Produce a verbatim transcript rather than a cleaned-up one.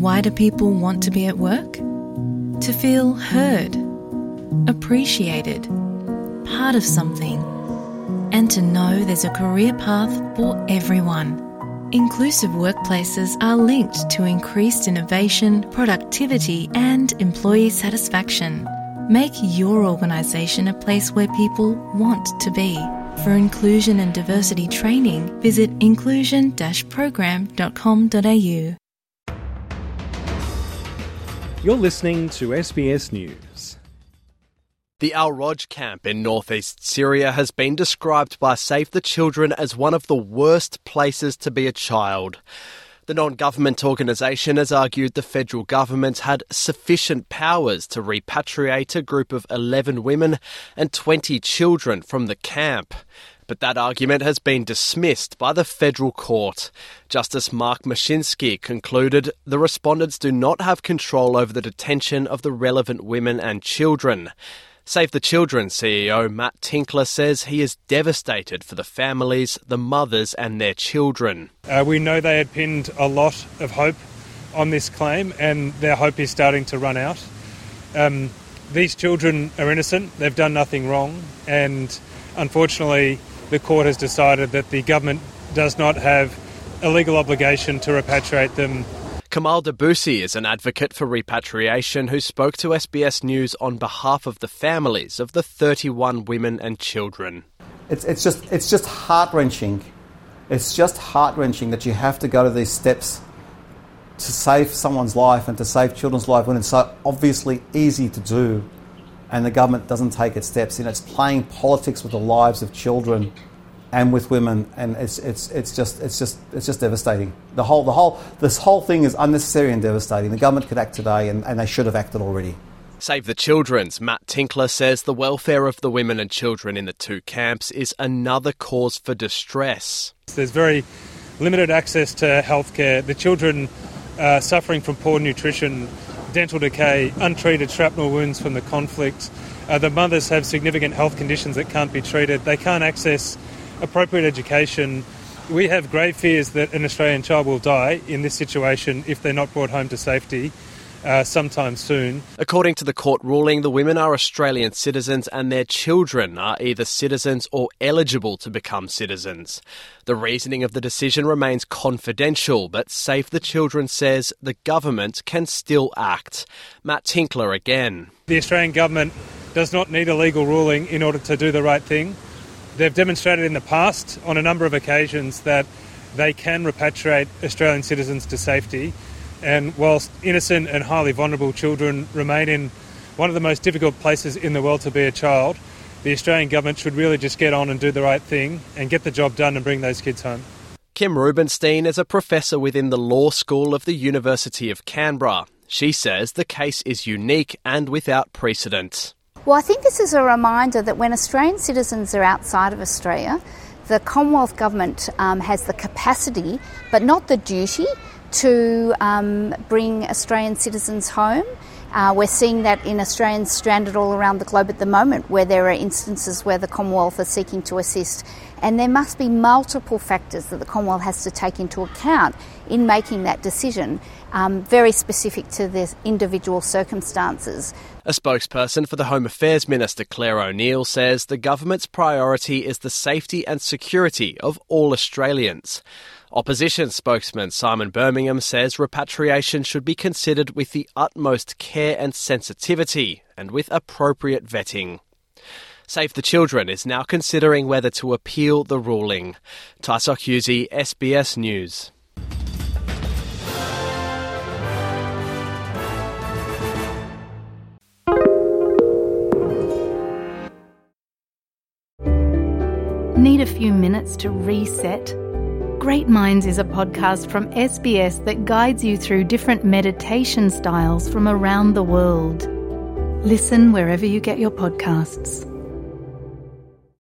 Why do people want to be at work? To feel heard, appreciated, part of something, and to know there's a career path for everyone. Inclusive workplaces are linked to increased innovation, productivity, and employee satisfaction. Make your organisation a place where people want to be. For inclusion and diversity training, visit inclusion dash program dot com dot a u. You're listening to S B S News. The Al-Roj camp in northeast Syria has been described by Save the Children as one of the worst places to be a child. The non-government organisation has argued the federal government had sufficient powers to repatriate a group of eleven women and twenty children from the camp. But that argument has been dismissed by the federal court. Justice Mark Mashinsky concluded the respondents do not have control over the detention of the relevant women and children. Save the Children C E O Matt Tinkler says he is devastated for the families, the mothers and their children. Uh, we know they had pinned a lot of hope on this claim and their hope is starting to run out. Um, these children are innocent, they've done nothing wrong, and unfortunately the court has decided that the government does not have a legal obligation to repatriate them. Kamal Debussy is an advocate for repatriation who spoke to S B S News on behalf of the families of the thirty-one women and children. It's, it's just it's just heart-wrenching. It's just heart-wrenching that you have to go to these steps to save someone's life and to save children's life when it's so obviously easy to do and the government doesn't take its steps. You know, it's playing politics with the lives of children and with women, and it's it's it's just it's just it's just devastating. The whole the whole this whole thing is unnecessary and devastating. The government could act today, and, and they should have acted already. Save the Children's Matt Tinkler says the welfare of the women and children in the two camps is another cause for distress. There's very limited access to healthcare. The children are suffering from poor nutrition, dental decay, untreated shrapnel wounds from the conflict. Uh, the mothers have significant health conditions that can't be treated. They can't access appropriate education. We have grave fears that an Australian child will die in this situation if they're not brought home to safety uh, sometime soon. According to the court ruling, the women are Australian citizens and their children are either citizens or eligible to become citizens. The reasoning of the decision remains confidential, but Save the Children says the government can still act. Matt Tinkler again. The Australian government does not need a legal ruling in order to do the right thing. They've demonstrated in the past on a number of occasions that they can repatriate Australian citizens to safety. And whilst innocent and highly vulnerable children remain in one of the most difficult places in the world to be a child, the Australian government should really just get on and do the right thing and get the job done and bring those kids home. Kim Rubenstein is a professor within the Law School of the University of Canberra. She says the case is unique and without precedent. Well, I think this is a reminder that when Australian citizens are outside of Australia, the Commonwealth Government um, has the capacity, but not the duty, to um, bring Australian citizens home. Uh, we're seeing that in Australians stranded all around the globe at the moment, where there are instances where the Commonwealth are seeking to assist. And there must be multiple factors that the Commonwealth has to take into account in making that decision, um, very specific to the individual circumstances. A spokesperson for the Home Affairs Minister, Claire O'Neill, says the government's priority is the safety and security of all Australians. Opposition spokesman Simon Birmingham says repatriation should be considered with the utmost care and sensitivity and with appropriate vetting. Save the Children is now considering whether to appeal the ruling. Taisok Husey, S B S News. Need a few minutes to reset? Great Minds is a podcast from S B S that guides you through different meditation styles from around the world. Listen wherever you get your podcasts.